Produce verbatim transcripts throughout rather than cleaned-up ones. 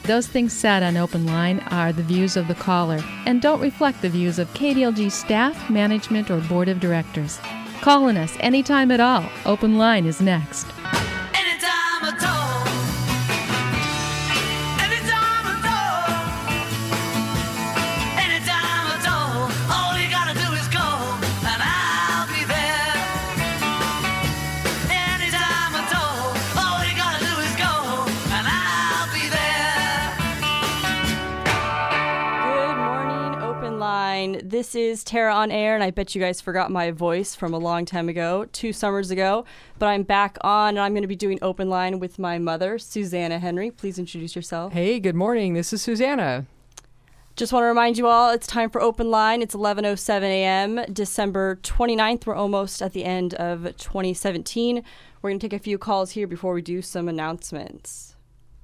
Those things said on Open Line are the views of the caller and don't reflect the views of K D L G staff, management, or board of directors. Call on us anytime at all. Open Line is next. Anytime at all. Anytime at all. Anytime at all. All you gotta do is call and I'll be there. Anytime at all. All you gotta do is call and I'll be there. Good morning, Open Line. This is Tara on air, and I bet you guys forgot my voice from a long time ago, two summers ago. But I'm back on, and I'm going to be doing Open Line with my mother, Susanna Henry. Please introduce yourself. Hey, good morning. This is Susanna. Just want to remind you all, it's time for Open Line. It's eleven oh seven a.m., December twenty-ninth. We're almost at the end of twenty seventeen. We're going to take a few calls here before we do some announcements.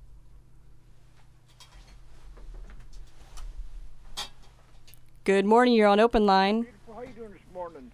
Good morning. You're on Open Line. How you doing this morning?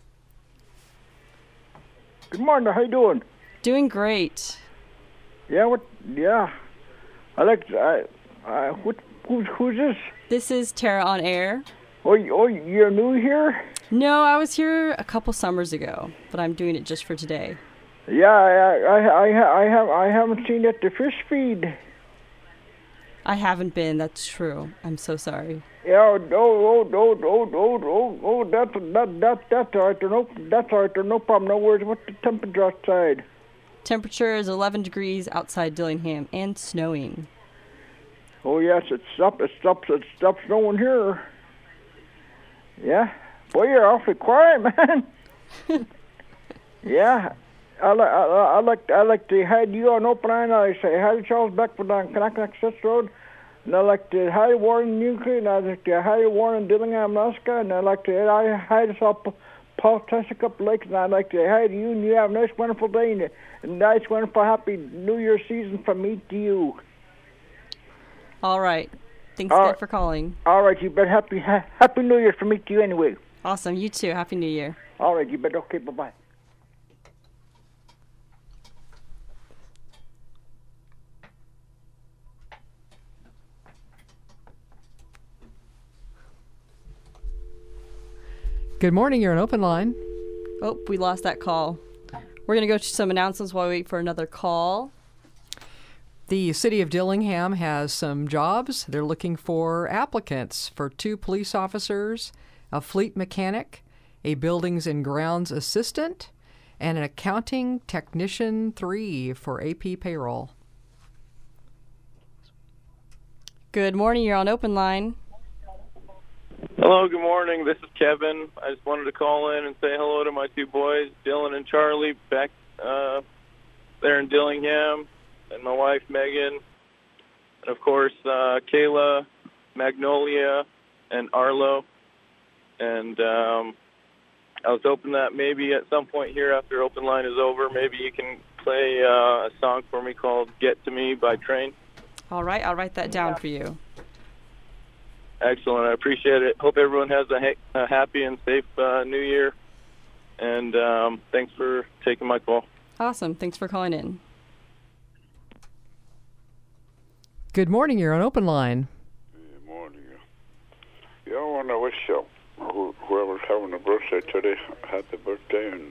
Good morning. How you doing? Doing great. Yeah. What? Yeah. I like. I. I. What? Who's? Who's this? This is Tara on air. Oh. you- Oh. You're new here? No, I was here a couple summers ago, but I'm doing it just for today. Yeah. I. I. I. I have. I haven't seen it at the fish feed. I haven't been. That's true. I'm so sorry. Yeah. Oh. Oh. Oh. Oh. Oh. Oh. Oh. That's. That. That. That's all right. There's no. That's all right. There's no problem. No worries. What's the temperature outside? Temperature is eleven degrees outside Dillingham and snowing. Oh yes. It's up. It's up. It's up snowing here. Yeah. Boy, you're awfully quiet, man. Yeah. I like I, I like I like to have you on Open Line. I say hi to Charles Beckford on Connect Access Road, and I like to hi to Warren Newcomb, and I like to hi to Warren Dillingham, Alaska, and I like to I hi to South Paul Tessicup Lake, and I like to hi to you. And you have a nice, wonderful day, and a nice, wonderful, happy New Year season from me to you. All right. Thanks All again right. for calling. All right, you bet. Happy ha- Happy New Year from me to you anyway. Awesome. You too. Happy New Year. All right, you bet. Okay, bye bye. Good morning. You're on Open Line. Oh, we lost that call. We're going to go to some announcements while we wait for another call. The city of Dillingham has some jobs. They're looking for applicants for two police officers, a fleet mechanic, a buildings and grounds assistant, and an accounting technician three for A P payroll. Good morning. You're on Open Line. Hello, good morning. This is Kevin. I just wanted to call in and say hello to my two boys, Dylan and Charlie, back uh, there in Dillingham, and my wife, Megan, and, of course, uh, Kayla, Magnolia, and Arlo. And um, I was hoping that maybe at some point here after Open Line is over, maybe you can play uh, a song for me called Get to Me by Train. All right. I'll write that down for you. Excellent. I appreciate it. Hope everyone has a, ha- a happy and safe uh, New Year. And um, thanks for taking my call. Awesome. Thanks for calling in. Good morning. You're on Open Line. Good morning. Yeah, I want to wish you, who, whoever's having a birthday today, happy birthday and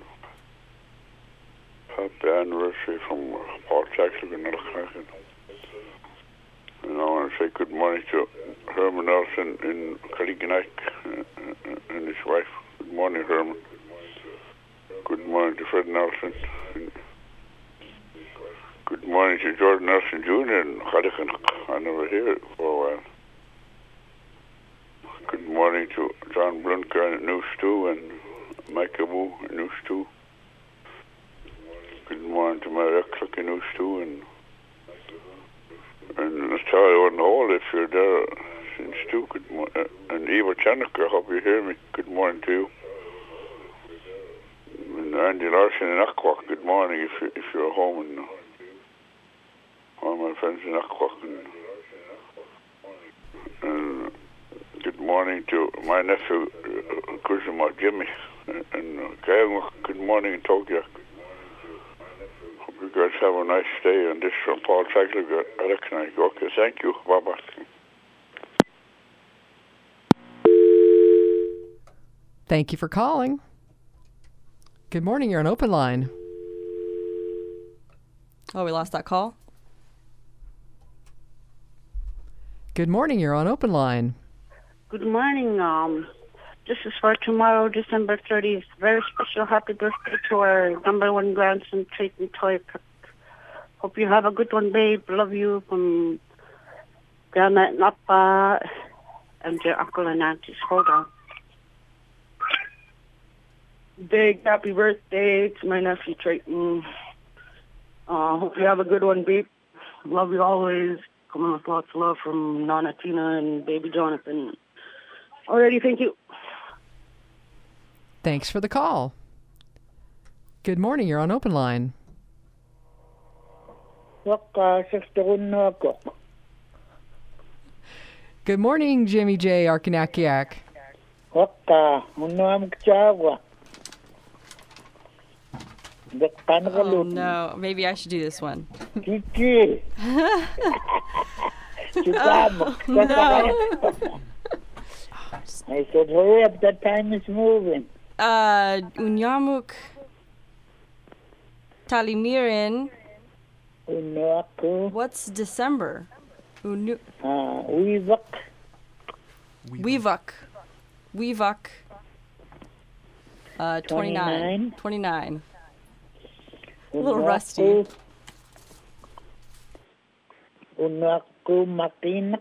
happy anniversary from Paul Jackson and North. And I want to say good morning to Herman Nelson in Kaliginaik and his wife. Good morning, Herman. Good morning to Fred Nelson. And good morning to Jordan Nelson Junior in Kaliginaik. I never hear it for a while. Good morning to John Brunker in New Stew and Mike Abu in New Stew. Good morning to Mary Eckluck in New Stew and And Natalia on Hall, if you're there since two, good morning. And Eva Chanuk, I hope you hear me. Good morning to you. And Andy Larson in Aquak, good morning if you're, if you're home. And all my friends in Aquak. And, and good morning to my nephew, uh, Kuzma Jimmy. And uh, Gail, good morning in Tokyo. Hope you guys guys have a nice day. And this is from Paul Taglick, Electronic. Okay, thank you. Bye-bye. Thank you for calling. Good morning. You're on Open Line. Oh, we lost that call? Good morning. You're on Open Line. Good morning. Um, this is for tomorrow, December thirtieth. Very special happy birthday to our number one grandson, Trayton Toy. Hope you have a good one, babe. Love you from Grandma and Appa and your uncle and aunties. Hold on. Big happy birthday to my nephew, Trayton. Uh, hope you have a good one, babe. Love you always. Coming with lots of love from Nana Tina and baby Jonathan. Alrighty, thank you. Thanks for the call. Good morning. You're on Open Line. Good morning, Jimmy J. Arkanakiak. Oh, no. Maybe I should do this one. Oh, no. I said, hurry up, that time is moving. Uh, Unyamuk Talimirin. Unaku. What's December? Unu- uh, Weevuk. Weevuk. Weevuk. Uh, twenty-nine. twenty-nine. A little rusty. Unaku Makinak.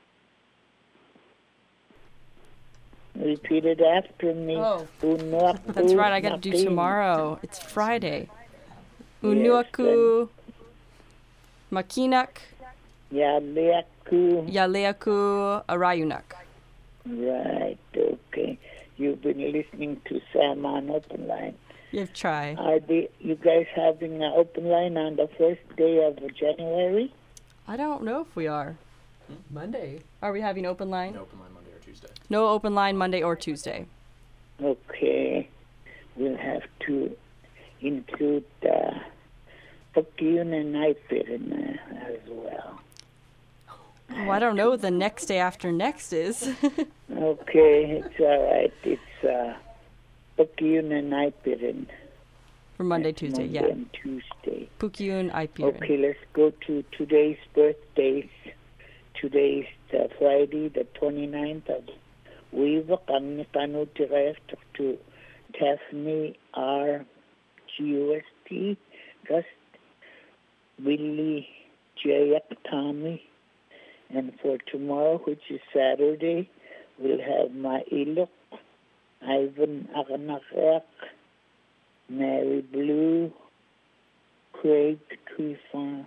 Repeat it after me. Oh. Unaku That's right, I gotta do Makinak. tomorrow. It's Friday. Unuaku Makinak Yaleaku. Yaleaku Arayunak. Right, okay. You've been listening to Sam on Open Line. You've tried. Are they, you guys having an open line on the first day of January? I don't know if we are. Monday. Are we having open line? No open line Monday or Tuesday. No open line Monday or Tuesday. Okay. We'll have to include uh, Pokeyun and Nightbit in there as well. Oh, I don't know what the next day after next is. Okay, it's all right. It's uh, Pokeyun and Nightbit in For Monday, Tuesday, Monday yeah. and Tuesday. Pukyun Ipirin. Okay, let's go to today's birthdays. Today's uh, Friday, the twenty-ninth of Weaver. Ang nakanutiref to Daphne R. G U S T. Gust Willie J. Tommy. And for tomorrow, which is Saturday, we'll have my Ilok, Ivan Akanakak, Mary Blue, Craig Trifon,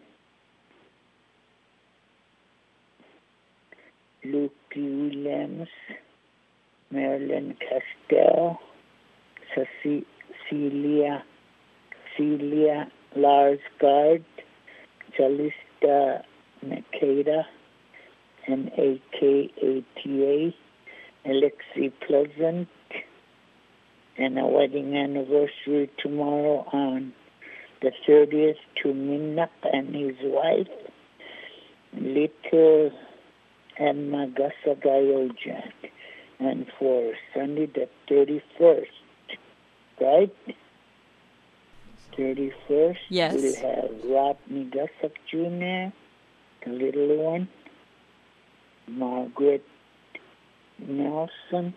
Luke Williams, Marilyn Castell, Ceci- Celia, Celia Larsgaard, Jalista Makeda, N A K A T A, Alexi Pleasant, and a wedding anniversary tomorrow on the thirtieth to Minnak and his wife, Little Emma Gasagayojak, and for Sunday the thirty-first, right? thirty-first, Yes. we'll have Rodney Gasak Junior, the little one, Margaret Nelson,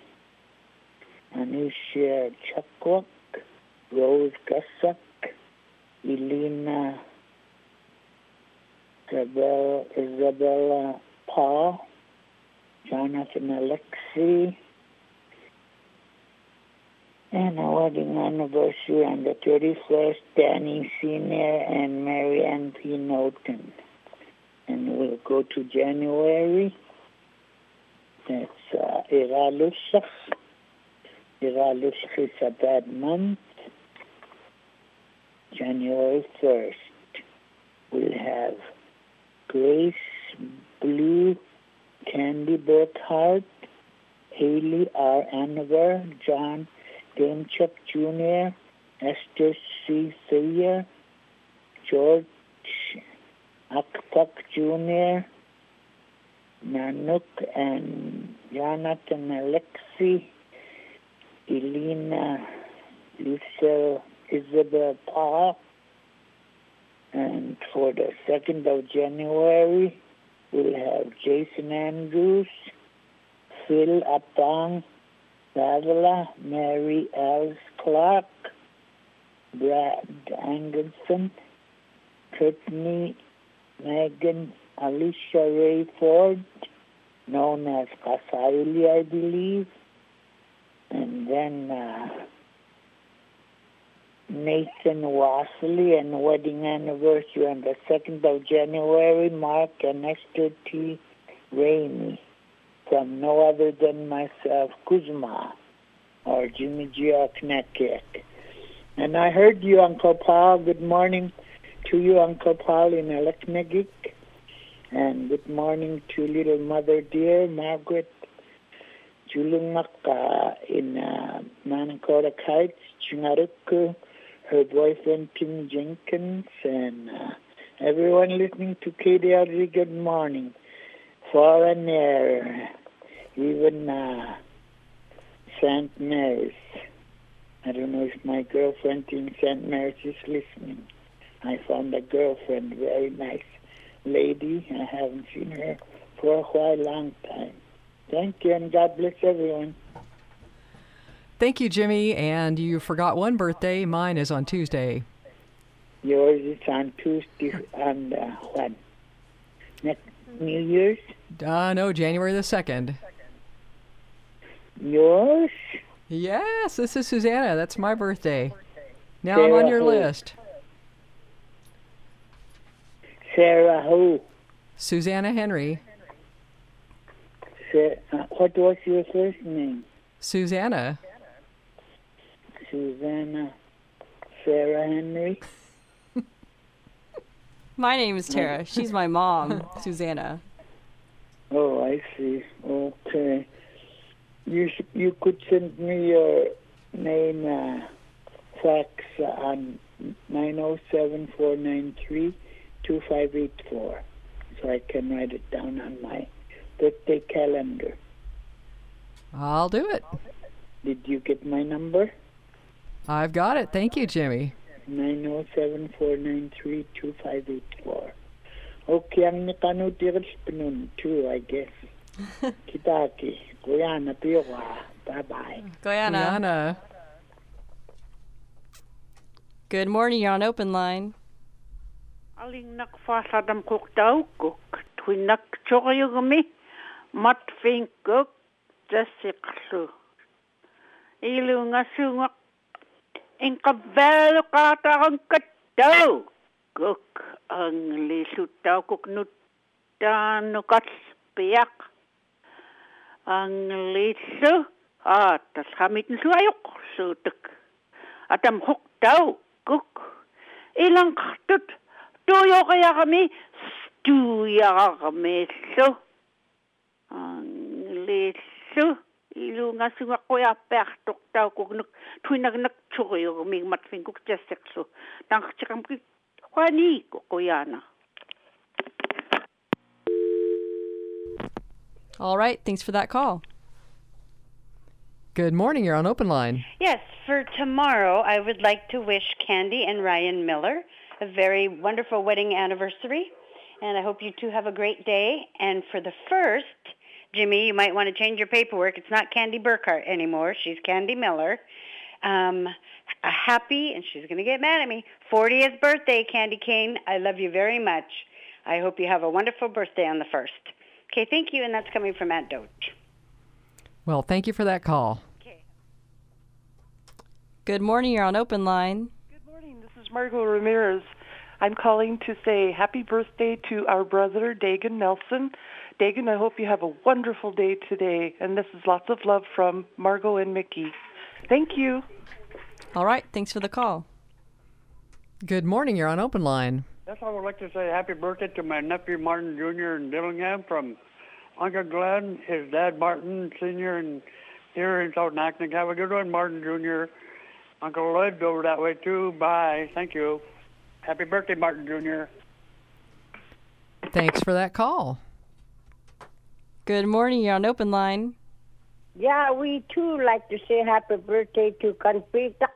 Anisha Chakwak, Rose Gasak, Elena Isabel, Isabella Paul, Jonathan Alexi, and a wedding anniversary on the thirty-first, Danny Senior and Marianne P. Norton. And we'll go to January. That's uh, Iralusach. Iralusach is a bad month. January first, we'll have Grace Blue, Candy Burkhart, Haley R. Anaver, John Demchuk Junior, Esther C. Thayer, George Akpak Junior, Nanook and Jonathan Alexi, Elena, Lisa, Isabel Paul. And for the second of January, we'll have Jason Andrews, Phil Apang, Pavla, Mary Alice Clark, Brad Anderson, Courtney, Megan, Alicia Ray Ford, known as Kasaili, I believe, and then uh, Nathan Wassley, and wedding anniversary on the second of January, Mark and Esther T. Ramey, from no other than myself, Kuzma, or Jimmy Giachnekek. And I heard you, Uncle Paul. Good morning to you, Uncle Paul, in Aleknagik. And good morning to little mother dear, Margaret Julungaka in uh, Manakota Heights, Chungaruku, her boyfriend Tim Jenkins, and uh, everyone listening to K D L G, good morning. Foreign air, even uh, Saint Mary's. I don't know if my girlfriend in Saint Mary's is listening. I found a girlfriend, very nice lady. I haven't seen her for a while, long time. Thank you, and God bless everyone. Thank you, Jimmy. And you forgot one birthday. Mine is on Tuesday. Yours is on Tuesday, on uh, what? Next New Year's? Uh, no, January the second. Yours? Yes, this is Susanna. That's my birthday. Now Sarah I'm on your who? list. Sarah who? Susanna Henry. Sa- uh, what was your first name? Susanna. Susanna Sarah Henry? My name is Tara. She's my mom, Susanna. Oh, I see. Okay. You sh- you could send me your name uh, fax on nine oh seven, four nine three, two five eight four so I can write it down on my birthday calendar. I'll do it. Did you get my number? I've got it. Thank you, Jimmy. nine oh seven, four nine three, two five eight four. Okay, ang nakanutiris pinun too, I guess. Kitaki. Guyana, Piowa. Bye-bye. Guyana. Rihanna. Good morning. You're on open line. Aling nakfasadam kuk daw kuk. Twinak chokoyugami. Mat fin kuk. Jasiksu. Ilu nga sungak. Inkabelo katakang kataw. Kuk ang lisutaw kuk nutanukat piyak. Ang lisu at tas hamit nsuayok sutuk. Atam huk daw kuk. Ilang katut. Tuyo kaya kami. Stuya kami so. Ang lisu. Ilu nga sungak ko ya pertok daw kuk nuk. Tuinag nakchuyo kami matfing kuk jasekso. Nang chakam kik. Kwani kukuyana. All right. Thanks for that call. Good morning. You're on open line. Yes, for tomorrow, I would like to wish Candy and Ryan Miller a very wonderful wedding anniversary, and I hope you two have a great day. And for the first, Jimmy, you might want to change your paperwork. It's not Candy Burkhart anymore. She's Candy Miller. Um, a happy, and she's going to get mad at me, fortieth birthday, Candy Cane. I love you very much. I hope you have a wonderful birthday on the first. Okay, thank you, and that's coming from Aunt Doge. Well, thank you for that call. Okay. Good morning. You're on open line. Good morning. This is Margot Ramirez. I'm calling to say happy birthday to our brother, Dagan Nelson. Dagan, I hope you have a wonderful day today, and this is lots of love from Margot and Mickey. Thank you. All right. Thanks for the call. Good morning. You're on open line. That's all I would like to say. Happy birthday to my nephew Martin Junior in Dillingham from Uncle Glenn, his dad Martin Senior and here in South Naknek. Have a good one, Martin Junior Uncle Lloyd over that way too. Bye. Thank you. Happy birthday, Martin Junior Thanks for that call. Good morning. You're on open line. Yeah, we too like to say happy birthday to Conpita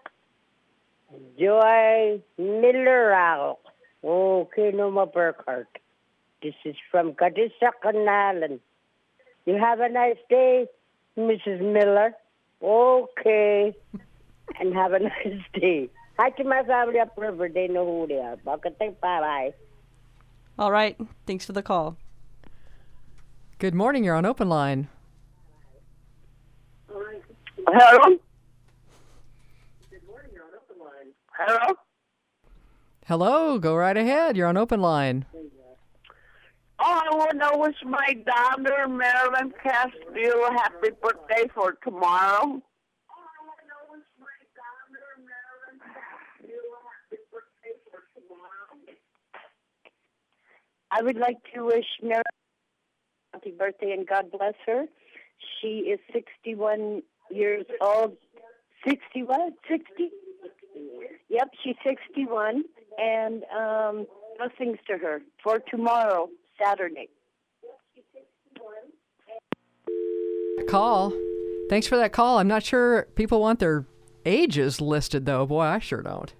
Joy Miller. Okay, Noma Burkhardt. This is from Kadisak, You have a nice day, Missus Miller. Okay. And have a nice day. Hi to my family up river. They know who they are. Bye-bye. All right. Thanks for the call. Good morning. You're on open line. Hello? Hello? Hello. Go right ahead. You're on open line. Oh, I want to wish my daughter, Marilyn Castillo, happy birthday for tomorrow. I would like to wish Marilyn happy birthday and God bless her. She is sixty-one years old. sixty what? sixty? Yep, she's sixty-one. And um, blessings to her for tomorrow, Saturday. Call. Thanks for that call. I'm not sure people want their ages listed, though. Boy, I sure don't.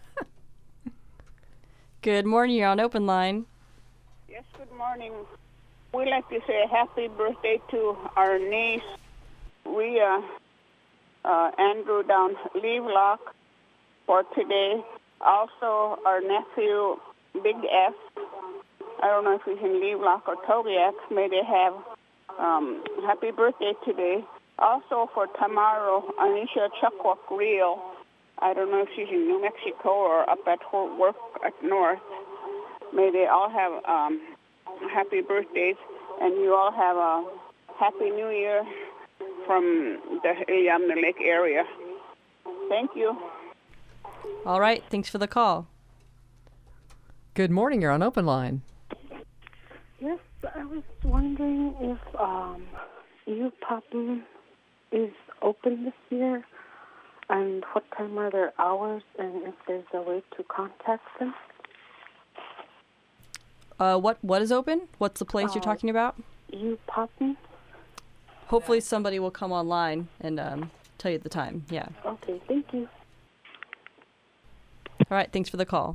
Good morning. You're on open line. Yes, good morning. We'd like to say happy birthday to our niece, Rhea uh, Andrew down Levelock for today. Also, our nephew, Big F. I don't know if he's in Levelock or Togiak. May they have um, happy birthday today. Also, for tomorrow, Anisha Chuckwalk Real. I don't know if she's in New Mexico or up at her work at North. May they all have um, happy birthdays, and you all have a happy New Year from the Iliamna Lake area. Thank you. All right. Thanks for the call. Good morning. You're on open line. Yes, I was wondering if um, you Poppin is open this year, and what time are their hours, and if there's a way to contact them. Uh, what what is open? What's the place uh, you're talking about? You Poppin. Hopefully somebody will come online and um, tell you the time. Yeah. Okay, thank you. All right, thanks for the call.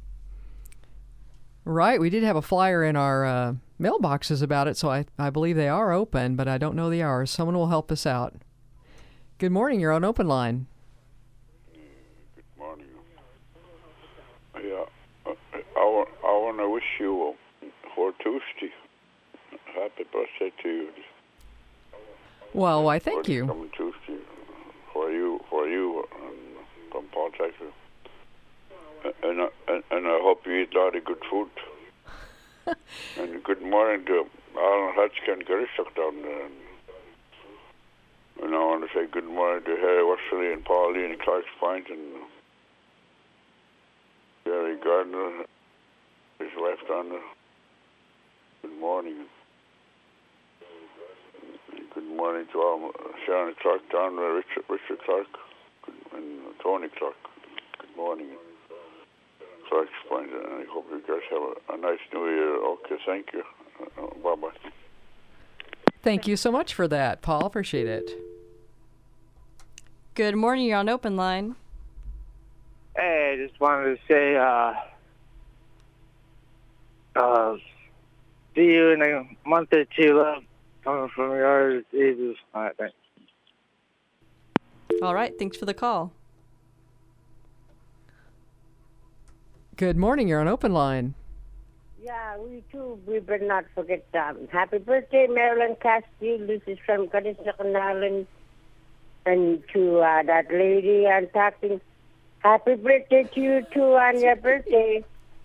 Right, we did have a flyer in our uh, mailboxes about it, so I, I believe they are open, but I don't know the hours. Someone will help us out. Good morning, you're on open line. Good morning. Yeah, I, I, I want to wish you uh, for Tuesday. Happy birthday to you. Well, why, thank you. Coming Tuesday for you, for you, and from Paul, Texas. And, and, and I hope you eat a lot of good food. And good morning to Alan Hutchkin Garishak down there. And, and I want to say good morning to Harry Wesley and Pauline and Clark's Point and Gary Gardner, his wife down there. Good morning. And good morning to all Sharon Clark down there, Richard, Richard Clark, and Tony Clark. Good morning. Clark's Point, and I hope you guys have a, a nice new year. Okay, thank you. Uh, bye-bye. Thank you so much for that, Paul. Appreciate it. Good morning. You're on open line. Hey, I just wanted to say, uh, uh, see you in a month or two, love. Coming from yours, Jesus. All right, thanks. All right, thanks for the call. Good morning, you're on open line. Yeah, we too, we better not forget um, happy birthday, Marilyn Castillo. This is from Kadishakan Island. And to uh, that lady I'm talking, happy birthday to you too on your birthday.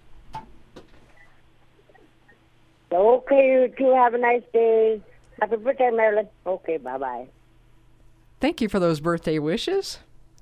So, okay, you two have a nice day. Happy birthday, Marilyn. Okay, bye-bye. Thank you for those birthday wishes.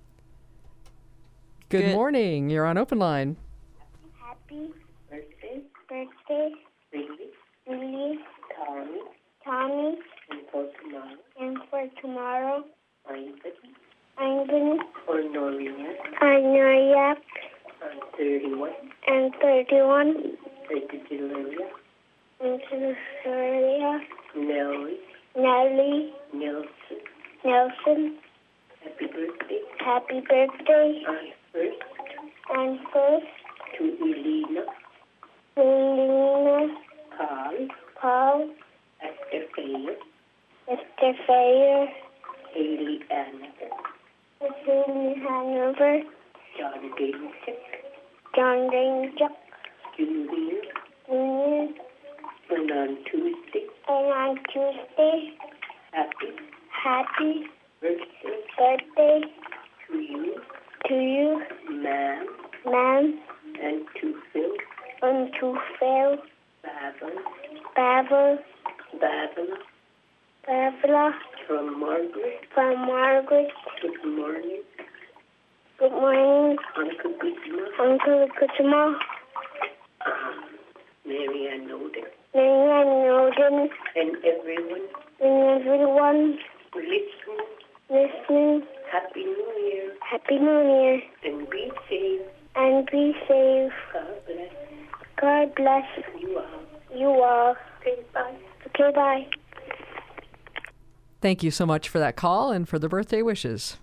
Good, Good. morning, you're on open line. Happy birthday, birthday, Lily, Lily, Tommy, Tommy, and for tomorrow, and for tomorrow, I'm gonna, or Noria, and Noria, and thirty-one, and thirty-one, birthday to Lilia, Anthony Soria, Nellie Nellie Nelson. Nelson. Happy birthday. Happy birthday. On first And first, to Elena, Selena, Paul, Paul, Esther Fayer, Esther Fayer, Haley Hanover, Haley Hanover, John Dainsik, John Danger, Junior, Junior, and on Tuesday, and on Tuesday, happy happy birthday birthday to you, to you, ma'am, ma'am, and to Phil, and to Phil, Babel, Babel, Babel, Babla, from Margaret. from Margaret. Good morning, Good morning, Uncle Guzma, Uncle Kuzma, um, Mary Ann Noden, Marianne Noden, and everyone and everyone listening. listening. Happy New Year, Happy New Year, and be safe. and be safe. God bless God bless you all. you all. Okay, bye. Okay, bye. Thank you so much for that call and for the birthday wishes.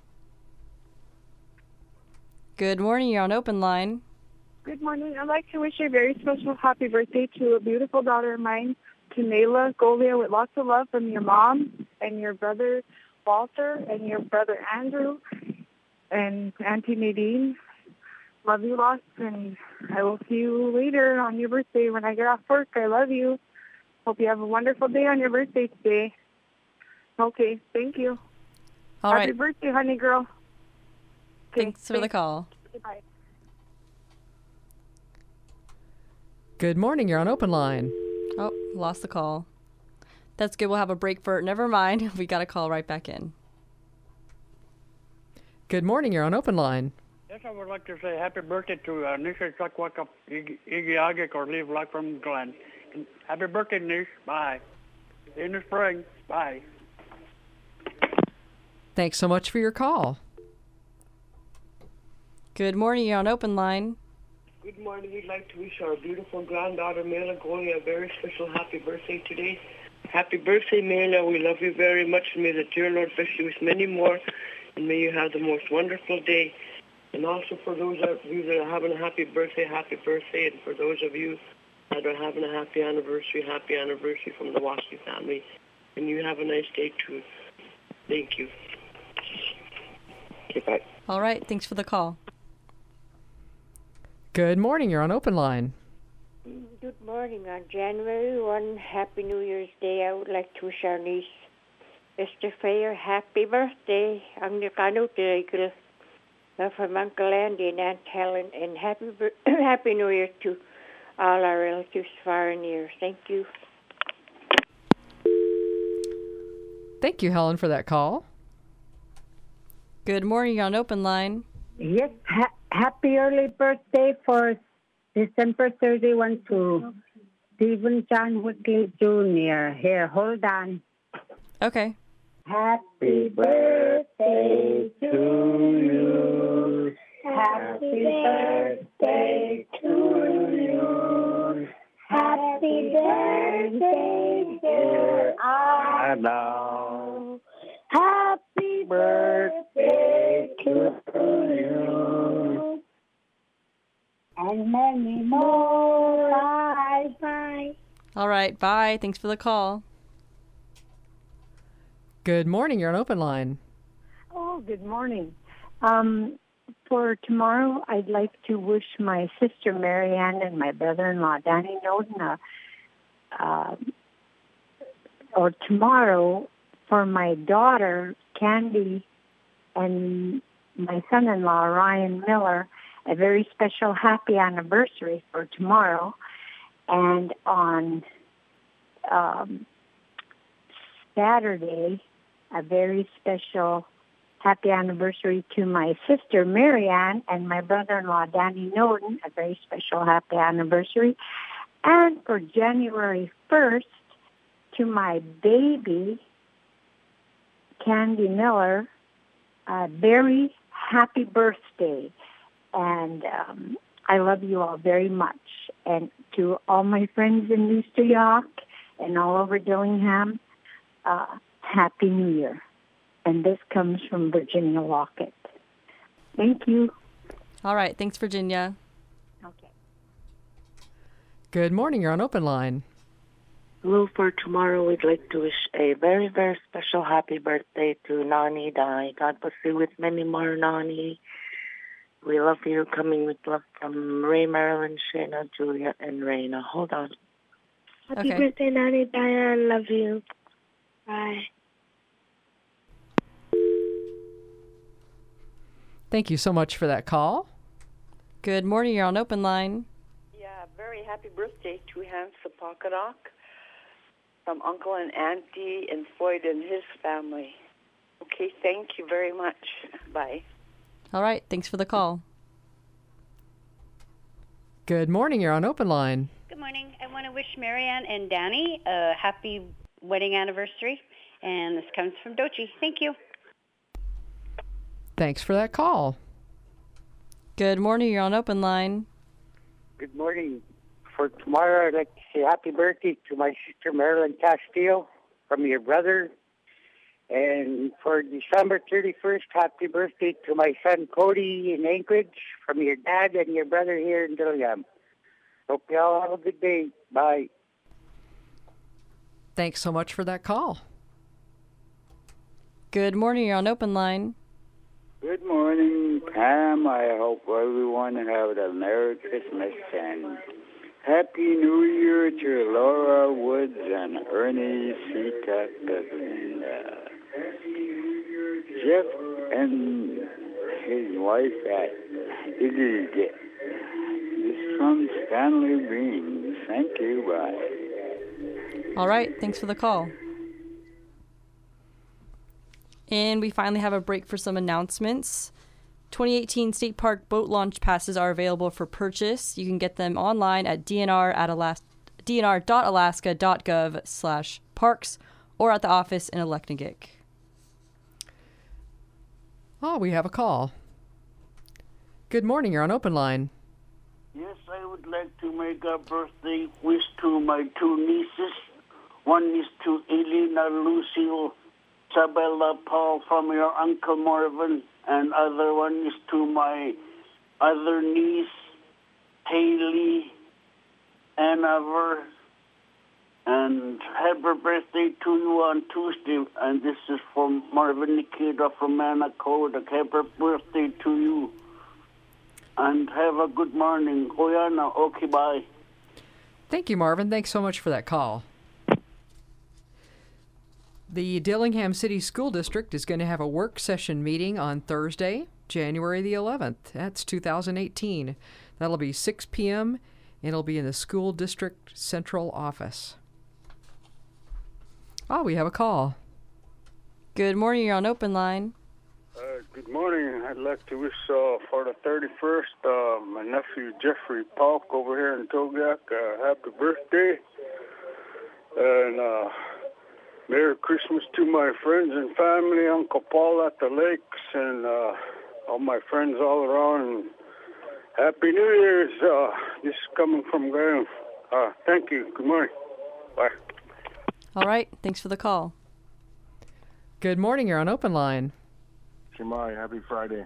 Good morning. You're on Open Line. Good morning. I'd like to wish a very special happy birthday to a beautiful daughter of mine, to Nayla Golia, with lots of love from your mom and your brother Walter and your brother Andrew and Auntie Nadine. Love you lots, and I will see you later on your birthday when I get off work. I love you. Hope you have a wonderful day on your birthday today. Okay, thank you. All Happy right. birthday, honey girl. Okay, Thanks for the call. Bye. Good morning. You're on Open Line. Oh, lost the call. That's good. We'll have a break for Never mind. We got a call right back in. Good morning. You're on Open Line. Yes, I would like to say happy birthday to uh, Nisha Chakwaka Iggy Agik or Leave Luck from Glen. And happy birthday, Nish. Bye. See you in the spring. Bye. Thanks so much for your call. Good morning. You're on Open Line. Good morning. We'd like to wish our beautiful granddaughter, Mela Golia, a very special happy birthday today. Happy birthday, Mela. We love you very much. And may the dear Lord bless you with many more. And may you have the most wonderful day. And also for those of you that are having a happy birthday, happy birthday. And for those of you that are having a happy anniversary, happy anniversary from the Wasley family. And you have a nice day, too. Thank you. Okay, bye. All right. Thanks for the call. Good morning. You're on Open Line. Good morning. On January first, Happy New Year's Day, I would like to wish our niece, Esther Fayer, happy birthday. Ang nakanutirigil from Uncle Andy and Aunt Helen, and happy Happy New Year to all our relatives far and near. Thank you. Thank you, Helen, for that call. Good morning. You're on Open Line. Yes, ha- happy early birthday for December thirty-first to Stephen John Whitley Junior Here, hold on. Okay. Happy birthday to you. Happy birthday to you. Happy birthday, dear Arno. Happy birthday to you. And many more. Bye. Bye. All right. Bye. Thanks for the call. Good morning. You're on Open Line. Oh, good morning. Um, for tomorrow, I'd like to wish my sister Marianne and my brother-in-law Danny Noden, uh, uh, or tomorrow for my daughter Candy and my son-in-law Ryan Miller, a very special happy anniversary for tomorrow. And on um, Saturday, a very special happy anniversary to my sister Marianne and my brother-in-law Danny Noden, a very special happy anniversary. And for January first, to my baby Candy Miller, a very happy birthday. And um, I love you all very much. And to all my friends in Easter York and all over Dillingham, uh, Happy New Year. And this comes from Virginia Lockett. Thank you. All right. Thanks, Virginia. Okay. Good morning. You're on Open Line. Hello. For tomorrow, we'd like to wish a very, very special happy birthday to Nani Dai. God bless you with many more, Nani. We love you. Coming with love from Ray, Marilyn, Shayna, Julia, and Raina. Hold on. Happy Okay. birthday, Nani Dai. I love you. Bye. Thank you so much for that call. Good morning. You're on Open Line. Yeah, very happy birthday to Hans Sapakadak from Uncle and Auntie and Floyd and his family. Okay, thank you very much. Bye. All right. Thanks for the call. Good morning. You're on Open Line. Good morning. I want to wish Marianne and Danny a happy wedding anniversary, and this comes from Dochi. Thank you. Thanks for that call. Good morning. You're on Open Line. Good morning. For tomorrow, I'd like to say happy birthday to my sister Marilyn Castillo from your brother. And for December thirty-first, happy birthday to my son Cody in Anchorage from your dad and your brother here in Dillingham. Hope you all have a good day. Bye. Thanks so much for that call. Good morning. You're on Open Line. Good morning, Pam. I hope everyone have a Merry Christmas and Happy New Year to Laura Woods and Ernie Seatuck and uh, Jeff and his wife at Iggy. This is from Stanley Bean. Thank you. Bye. All right. Thanks for the call. And we finally have a break for some announcements. twenty eighteen State Park boat launch passes are available for purchase. You can get them online at D N R at Alas- D N R dot alaska dot gov slash parks or at the office in Aleknagik. Oh, we have a call. Good morning. You're on Open Line. Yes, I would like to make a birthday wish to my two nieces. One is to Elena Lucille Isabella Paul from your Uncle Marvin, and other one is to my other niece, Haley Annaver. And happy birthday to you on Tuesday. And this is from Marvin Nikita from Manakota. Happy birthday to you. And have a good morning. Oyana, okay, bye. Thank you, Marvin. Thanks so much for that call. The Dillingham City School District is going to have a work session meeting on Thursday, January the eleventh. That's two thousand eighteen. That'll be six p.m. and it'll be in the school district central office. Oh, we have a call. Good morning. You're on Open Line. Uh, good morning. I'd like to wish uh, for the thirty-first, uh, my nephew Jeffrey Paulk over here in Togiak, uh, happy birthday. And uh, Merry Christmas to my friends and family, Uncle Paul at the lakes, and uh, all my friends all around. And Happy New Year's. Uh, this is coming from Graham. Uh, thank you. Good morning. Bye. All right. Thanks for the call. Good morning. You're on Open Line. Shemai, happy Friday.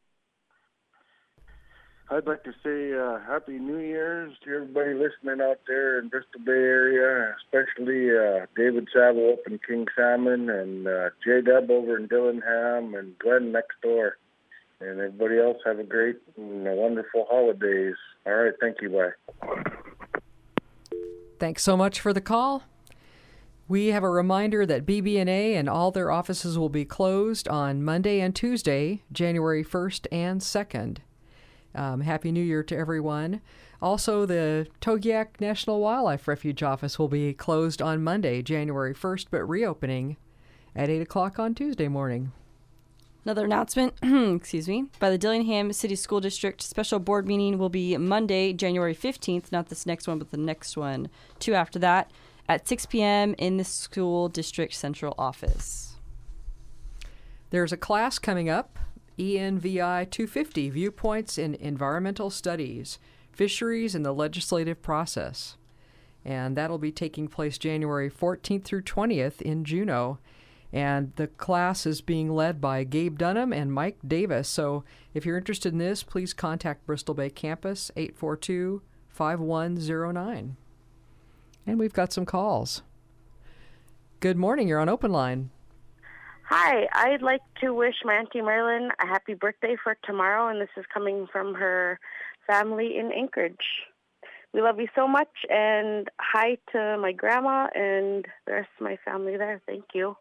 I'd like to say uh, Happy New Year's to everybody listening out there in Bristol Bay area, especially uh, David Savo up in King Salmon and uh, J-Dub over in Dillingham and Glenn next door. And everybody else have a great and a wonderful holidays. All right, thank you, bye. Thanks so much for the call. We have a reminder that B B N A and all their offices will be closed on Monday and Tuesday, January first and second. Um, Happy New Year to everyone. Also, the Togiak National Wildlife Refuge office will be closed on Monday, January first, but reopening at eight o'clock on Tuesday morning. Another announcement, excuse me, by the Dillingham City School District. Special board meeting will be Monday, January fifteenth, not this next one, but the next one, two after that, at six p.m. in the school district central office. There's a class coming up E N V I two fifty, Viewpoints in Environmental Studies, Fisheries and the Legislative Process. And that'll be taking place January fourteenth through twentieth in Juneau. And the class is being led by Gabe Dunham and Mike Davis. So if you're interested in this, please contact Bristol Bay Campus, eight four two, five one zero nine. And we've got some calls. Good morning. You're on Open Line. Hi, I'd like to wish my Auntie Marilyn a happy birthday for tomorrow, and this is coming from her family in Anchorage. We love you so much, and hi to my grandma and the rest of my family there. Thank you.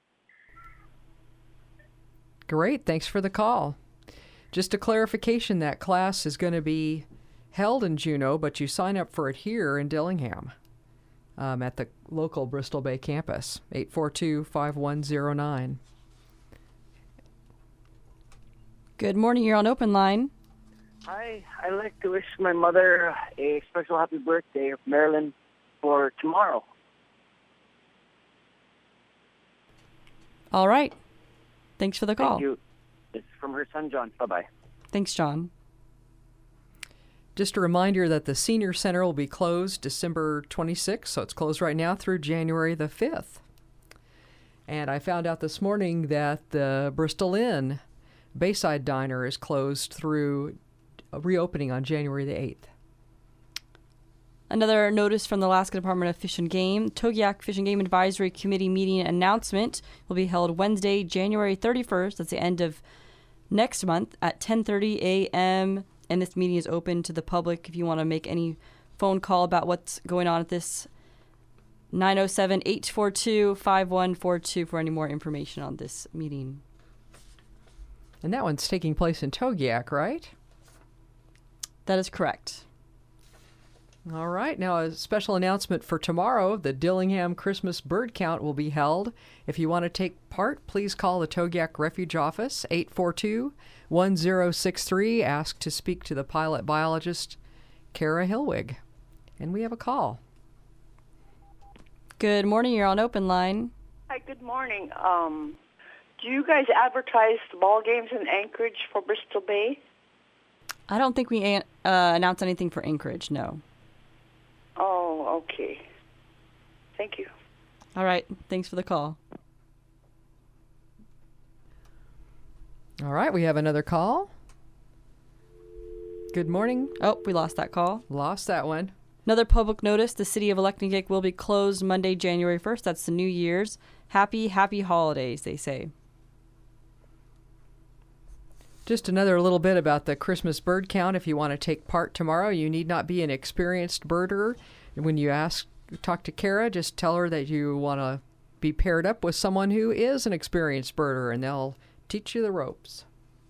Great. Thanks for the call. Just a clarification, that class is going to be held in Juneau, but you sign up for it here in Dillingham um, at the local Bristol Bay campus, eight four two, five one zero nine. Good morning. You're on Open Line. Hi. I'd like to wish my mother a special happy birthday, Marilyn, for tomorrow. All right. Thanks for the call. Thank you. It's from her son, John. Bye-bye. Thanks, John. Just a reminder that the Senior Center will be closed December twenty-sixth, so it's closed right now through January the fifth. And I found out this morning that the Bristol Inn Bayside Diner is closed through reopening on January the eighth. Another notice from the Alaska Department of Fish and Game. Togiak Fish and Game Advisory Committee meeting announcement will be held Wednesday, January thirty-first. That's the end of next month at ten thirty a.m. And this meeting is open to the public. If you want to make any phone call about what's going on at this, nine oh seven, eight four two, five one four two for any more information on this meeting. And that one's taking place in Togiak, right? That is correct. All right. Now, a special announcement for tomorrow. The Dillingham Christmas Bird Count will be held. If you want to take part, please call the Togiak Refuge Office, eight four two, one zero six three. Ask to speak to the pilot biologist, Kara Hillwig. And we have a call. Good morning. You're on Open Line. Hi, good morning. Um, do you guys advertise the ball games in Anchorage for Bristol Bay? I don't think we uh, announced anything for Anchorage, no. Oh, okay. Thank you. All right. Thanks for the call. All right. We have another call. Good morning. Oh, we lost that call. Lost that one. Another public notice. The city of Electric will be closed Monday, January first. That's the New Year's. Happy, happy holidays, they say. Just another little bit about the Christmas bird count. If you want to take part tomorrow, you need not be an experienced birder. When you ask, talk to Kara, just tell her that you want to be paired up with someone who is an experienced birder, and they'll teach you the ropes.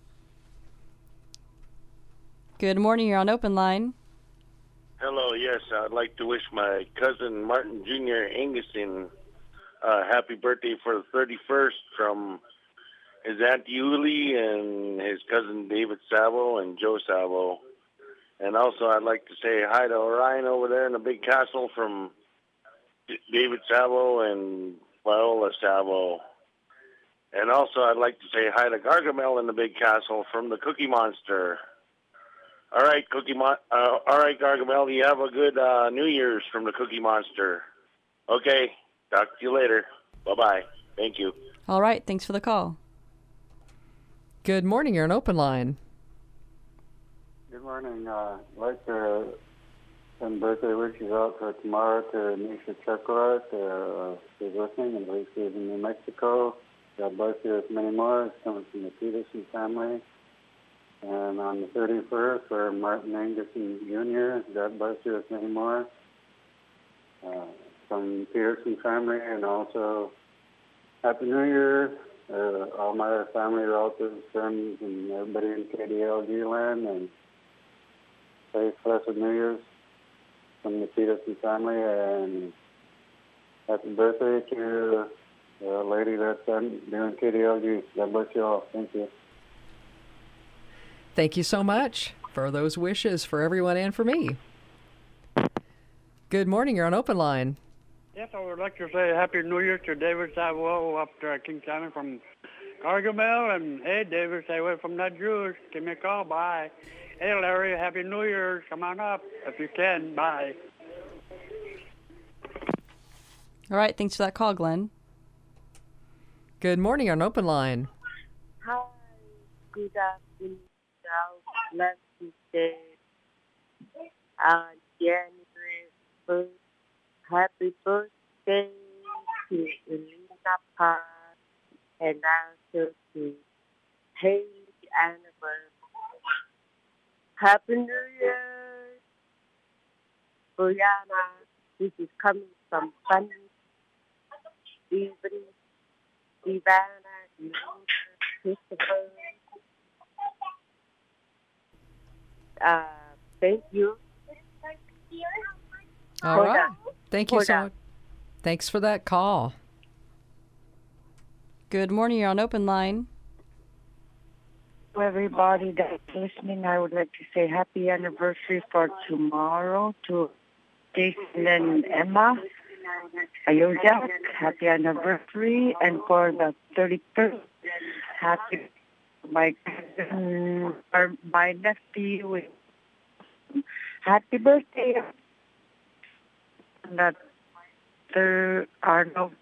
Good morning. You're on Open Line. Hello. Yes, I'd like to wish my cousin Martin Junior Anguson uh, happy birthday for the thirty-first from his Aunt Yuli and his cousin David Savo and Joe Savo. And also I'd like to say hi to Orion over there in the big castle from D- David Savo and Viola Savo. And also I'd like to say hi to Gargamel in the big castle from the Cookie Monster. All right, Cookie Mon- uh, all right, Gargamel, you have a good uh, New Year's from the Cookie Monster. Okay, talk to you later. Bye-bye. Thank you. All right, thanks for the call. Good morning. You're on Open Line. Good morning. Uh, I'd like to send birthday wishes out for tomorrow to Nisha Chocolate. Uh, she's listening and believes she's in New Mexico. God bless you with many more. It's coming from the Peterson family. And on the thirty-first for Martin Anguson Junior God bless you with many more. Uh, from Peterson family, and also Happy New Year. Uh, all my family, relatives, friends, and everybody in K D L G land, and safe, blessed New Year's from the Peterson family, and happy birthday to the lady that's doing K D L G. God bless you all. Thank you. Thank you so much for those wishes for everyone and for me. Good morning. You're on Open Line. Yes, I would like to say Happy New Year to David Savo up to King Simon from Gargamel, and hey, David, stay away from that juice. Give me a call. Bye. Hey, Larry, Happy New Year's. Come on up if you can. Bye. All right, thanks for that call, Glenn. Good morning on Open Line. Hi, good afternoon. Blessed day. Uh, January first. Happy birthday to Elena Park and also to Haley Annabelle. Happy New Year, Brianna. This is coming from Sunny, Stephen, Ivana, and Christopher. Uh, thank you. All Hold right. on. Thank you Hold so on. much. Thanks for that call. Good morning. You're on Open Line. To everybody that's listening, I would like to say happy anniversary for tomorrow to Jason and Emma. Ayoja, happy anniversary. And for the thirty-first, happy my cousin or my nephew. Happy birthday. That there are no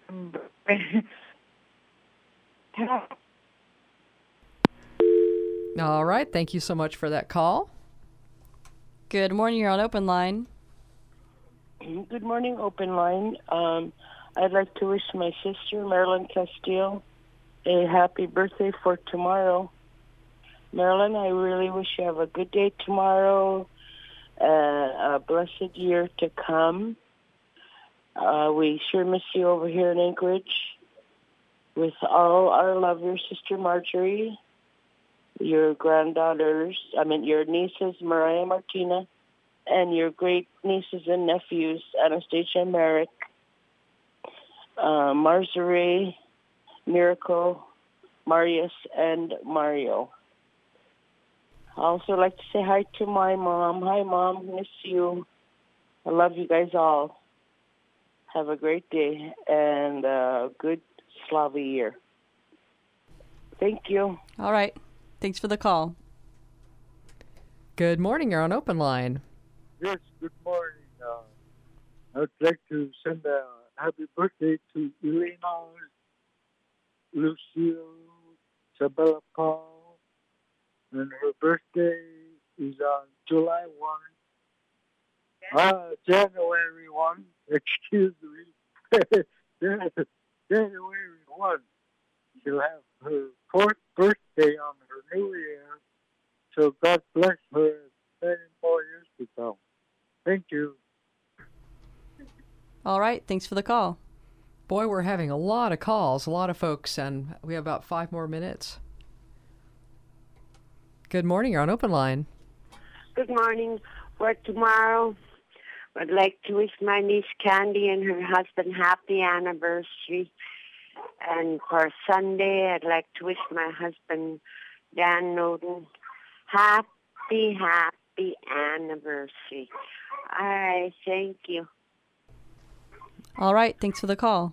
All right. Thank you so much for that call. Good morning. You're on Open Line. Good morning, Open Line. Um, I'd like to wish my sister, Marilyn Castillo, a happy birthday for tomorrow. Marilyn, I really wish you have a good day tomorrow, uh, a blessed year to come. Uh, we sure miss you over here in Anchorage. With all our love, your sister Marjorie, your granddaughters, I mean your nieces, Mariah Martina, and your great nieces and nephews, Anastasia and Merrick, uh, Marjorie, Miracle, Marius, and Mario. I also like to say hi to my mom. Hi, Mom. Miss you. I love you guys all. Have a great day and a good Slava year. Thank you. All right. Thanks for the call. Good morning. You're on Open Line. Yes, good morning. Uh, I'd like to send a happy birthday to Elena, Lucille, Isabella Paul, and her birthday is on July first. Ah, January first, excuse me. January first. She'll have her fourth birthday on her new year. So God bless her many more years to come. Thank you. All right. Thanks for the call. Boy, we're having a lot of calls, a lot of folks, and we have about five more minutes. Good morning. You're on Open Line. Good morning. For tomorrow, I'd like to wish my niece Candy and her husband happy anniversary. And for Sunday, I'd like to wish my husband Dan Noden happy, happy anniversary. All right. Thank you. All right. Thanks for the call.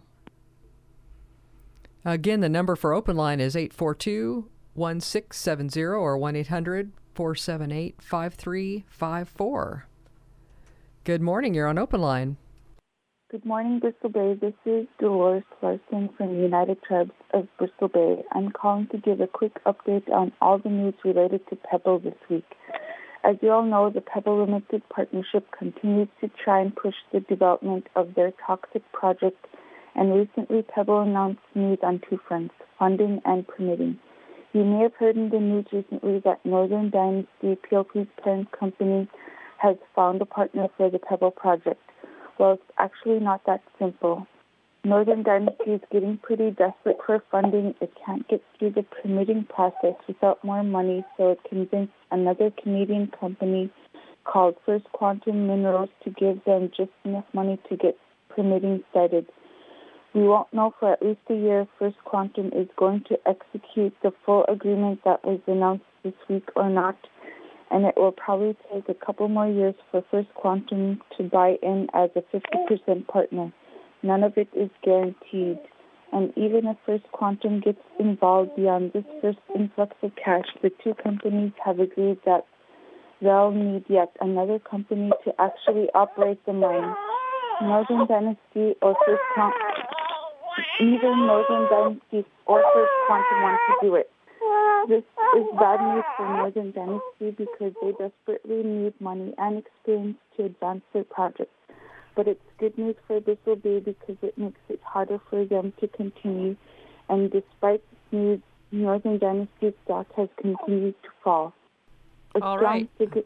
Again, the number for Open Line is eight four two, one six seven zero or one eight hundred, four seven eight, five three five four. Good morning. You're on Open Line. Good morning, Bristol Bay. This is Dolores Larson from United Tribes of Bristol Bay. I'm calling to give a quick update on all the news related to Pebble this week. As you all know, the Pebble Limited Partnership continues to try and push the development of their toxic project, and recently Pebble announced news on two fronts, funding and permitting. You may have heard in the news recently that Northern Dynasty, P L P's parent company, has found a partner for the Pebble project. Well, it's actually not that simple. Northern Dynasty is getting pretty desperate for funding. It can't get through the permitting process without more money, so it convinced another Canadian company called First Quantum Minerals to give them just enough money to get permitting started. We won't know for at least a year if First Quantum is going to execute the full agreement that was announced this week or not, and it will probably take a couple more years for First Quantum to buy in as a fifty percent partner. None of it is guaranteed. And even if First Quantum gets involved beyond this first influx of cash, the two companies have agreed that they'll need yet another company to actually operate the mine. Northern Dynasty or First Quantum, neither Northern Dynasty or First Quantum want to do it. This is bad news for Northern Dynasty because they desperately need money and experience to advance their projects. But it's good news for Bristol Bay because it makes it harder for them to continue. And despite this news, Northern Dynasty's stock has continued to fall. A All strong right. sig-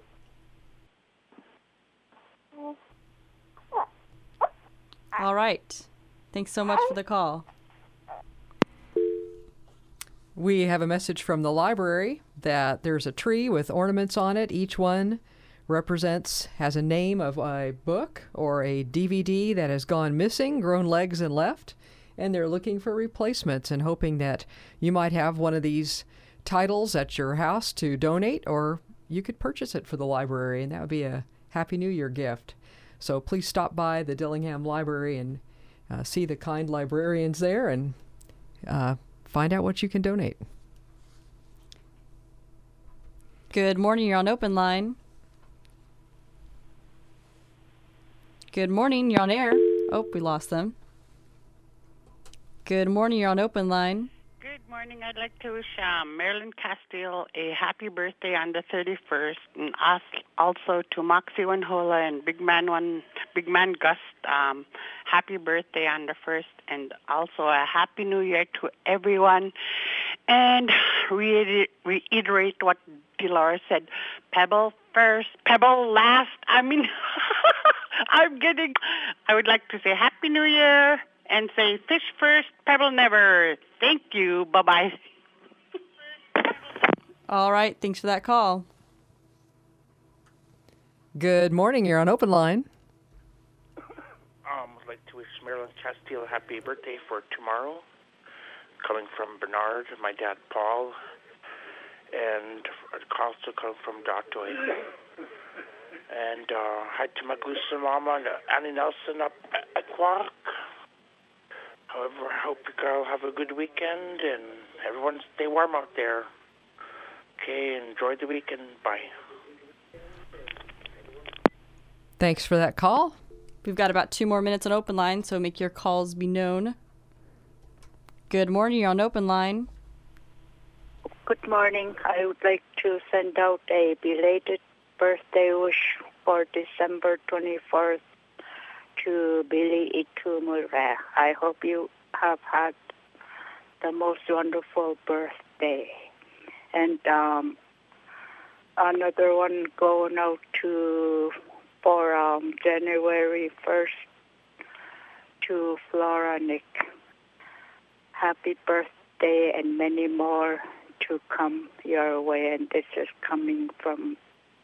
All right. Thanks so much for the call. We have a message from the library that there's a tree with ornaments on it. Each one represents, has a name of a book or a D V D that has gone missing, grown legs and left, and they're looking for replacements and hoping that you might have one of these titles at your house to donate, or you could purchase it for the library, and that would be a Happy New Year gift. So please stop by the Dillingham Library and uh, see the kind librarians there and uh, find out what you can donate. Good morning. You're on Open Line. Good morning. You're on air. Oh, we lost them. Good morning. You're on Open Line. Good morning. I'd like to wish um, Marilyn Castile a happy birthday on the thirty-first, and ask also to Moxie Wanhola and Big Man One, Big Man Gus, um, happy birthday on the first, and also a happy New Year to everyone. And reiter- reiterate what Dolores said: Pebble first, Pebble last. I mean, I'm getting. I would like to say Happy New Year and say fish first, pebble never. Thank you. Bye-bye. All right. Thanks for that call. Good morning. You're on Open Line. Um, I'd like to wish Marilyn Castile a happy birthday for tomorrow. Coming from Bernard, my dad Paul, and also coming from Doctor. And uh, hi to my Glusa mama and Annie Nelson up at Quark. However, I hope you girl have a good weekend and everyone stay warm out there. Okay, enjoy the weekend. Bye. Thanks for that call. We've got about two more minutes on Open Line, so make your calls be known. Good morning. You're on Open Line. Good morning. I would like to send out a belated birthday wish for December twenty-fourth to Billy Itumura. I hope you have had the most wonderful birthday. And um, another one going out to for um, January first to Flora Nick. Happy birthday and many more to come your way. And this is coming from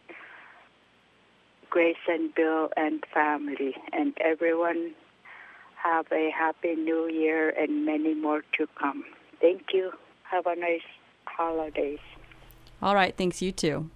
Grace and Bill and family. And everyone have a happy new year and many more to come. Thank you. Have a nice holidays. All right. Thanks. You too.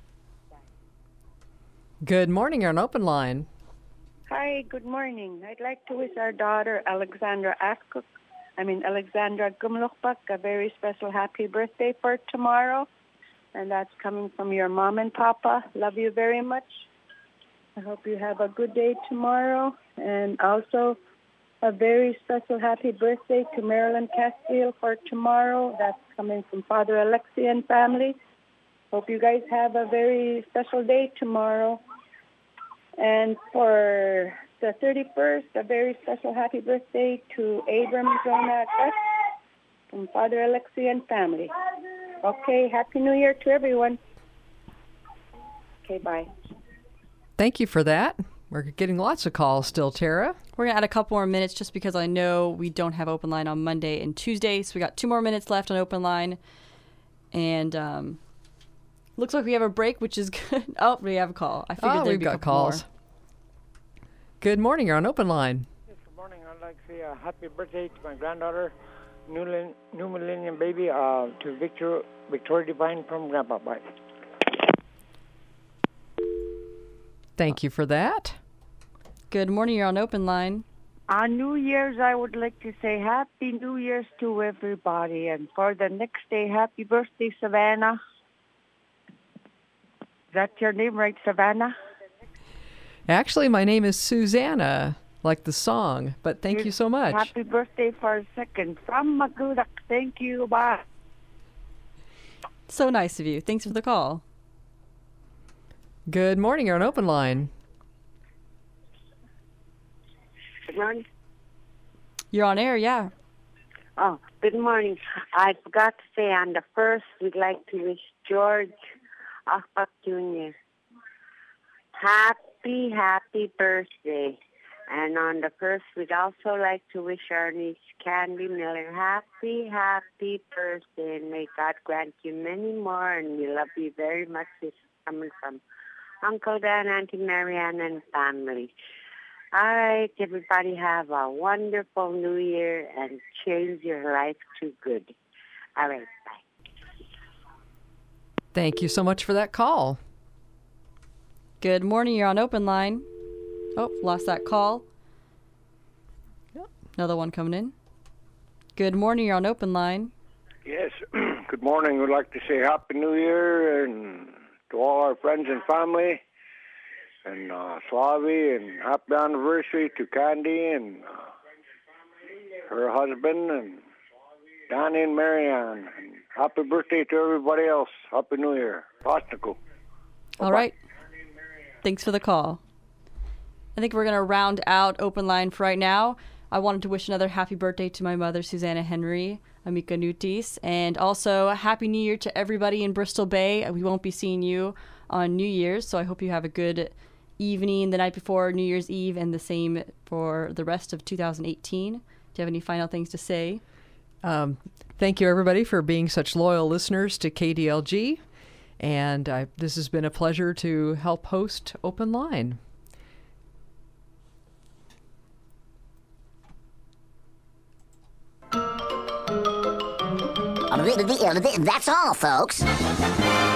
Good morning. You're on Open Line. Hi, good morning. I'd like to wish our daughter, Alexandra Askuk, I mean, Alexandra Gumluchbak, a very special happy birthday for tomorrow. And that's coming from your mom and papa. Love you very much. I hope you have a good day tomorrow. And also a very special happy birthday to Marilyn Castile for tomorrow. That's coming from Father Alexi and family. Hope you guys have a very special day tomorrow. And for the thirty-first, a very special happy birthday to Abram Jonah Gus from Father Alexi and family. Okay, Happy New Year to everyone. Okay, bye. Thank you for that. We're getting lots of calls still, Tara. We're going to add a couple more minutes just because I know we don't have Open Line on Monday and Tuesday. So we got two more minutes left on Open Line. And um, looks like we have a break, which is good. Oh, we have a call. I figured oh, there'd we've be a got couple calls. more. Good morning. You're on Open Line. Yes, good morning. I'd like to say a happy birthday to my granddaughter, new, lin- new millennium baby, uh, to Victor, Victoria Divine from Grandpa. Bye. Thank you for that. Good morning. You're on Open Line. On New Year's, I would like to say Happy New Year's to everybody. And for the next day, happy birthday, Savannah. Is that your name, right, Savannah? Actually, my name is Susanna, like the song, but thank you so much. Happy birthday for a second. From Magudak. Thank you. Bye. So nice of you. Thanks for the call. Good morning. You're on Open Line. Good morning. You're on air, yeah. Oh, good morning. I forgot to say on the first, we'd like to wish George Achbach Junior happy, happy birthday. And on the first, we'd also like to wish our niece Candy Miller happy, happy birthday. And may God grant you many more. And we love you very much. This is coming from Uncle Dan, Auntie Marianne, and family. All right, everybody have a wonderful New Year and change your life to good. All right, bye. Thank you so much for that call. Good morning. You're on Open Line. Oh, lost that call. Another one coming in. Good morning. You're on Open Line. Yes. Good morning. We'd like to say Happy New Year and to all our friends and family. And uh, Slavi, and happy anniversary to Candy and uh, her husband, and Danny and Marianne. And happy birthday to everybody else. Happy New Year. Postnico. All right. Thanks for the call. I think we're going to round out Open Line for right now. I wanted to wish another happy birthday to my mother, Susanna Henry, Amika Nutis, and also a Happy New Year to everybody in Bristol Bay. We won't be seeing you on New Year's, so I hope you have a good evening the night before New Year's Eve, and the same for the rest of two thousand eighteen. Do you have any final things to say? Um, thank you, everybody, for being such loyal listeners to K D L G. And I, this has been a pleasure to help host Open Line. That's all, folks.